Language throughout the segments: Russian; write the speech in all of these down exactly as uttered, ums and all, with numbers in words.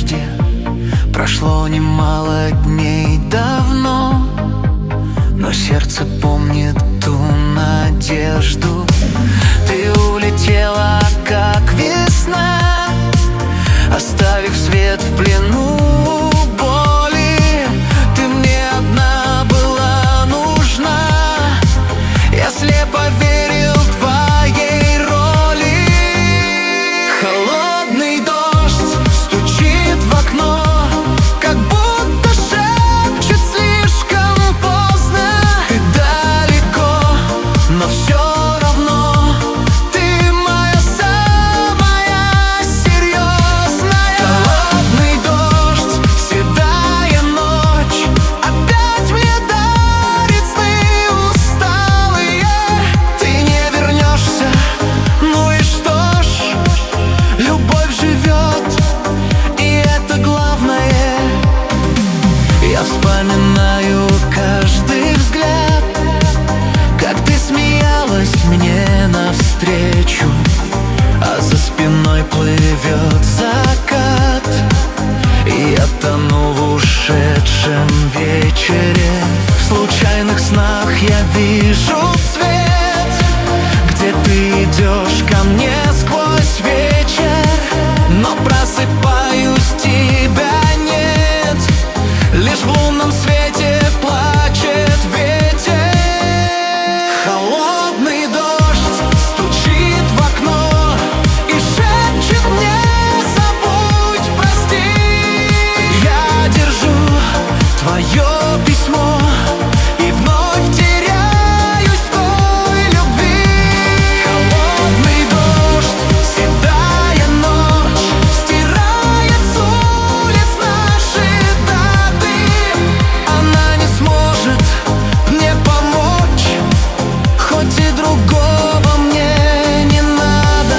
надежде. Прошло немало дней давно, но сердце помнит ту надежду. Ты улетела, как весна, оставив свет в плену боли. Ты мне одна была нужна, я слепо верил твоей роли. Холодный дождь стучит в окно, как будто шепчет слишком поздно. Ты далеко, но все равно ты моя самая серьезная. Холодный дождь, седая ночь, опять мне дарит сны усталые. Ты не вернешься, ну и что ж, любовь живет, и это главное. Я вспоминаю каждый взгляд, как ты смеялась мне навстречу, а за спиной плывет закат, и я тону в ушедшем вечере. В случайных снах я вижу свет, где ты идешь ко мне сквозь вечер, но просыпаюсь, тебя нет. Лишь в лунном свете плачет ветер. Холодный дождь стучит в окно и шепчет мне: забудь, прости. Я держу твое письмо и вновь теряюсь в той любви. Холодный дождь, седая ночь, стирает с улиц наши даты. Она не сможет мне помочь, хоть и другого мне не надо.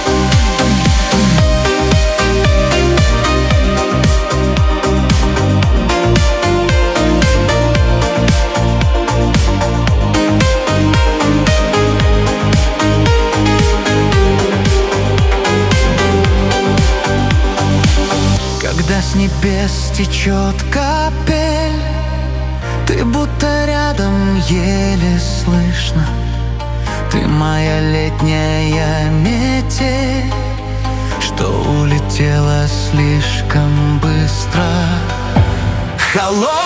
Когда с небес течет капель, ты будто рядом, еле слышно. Ты моя летняя метель, что улетела слишком быстро. Холодный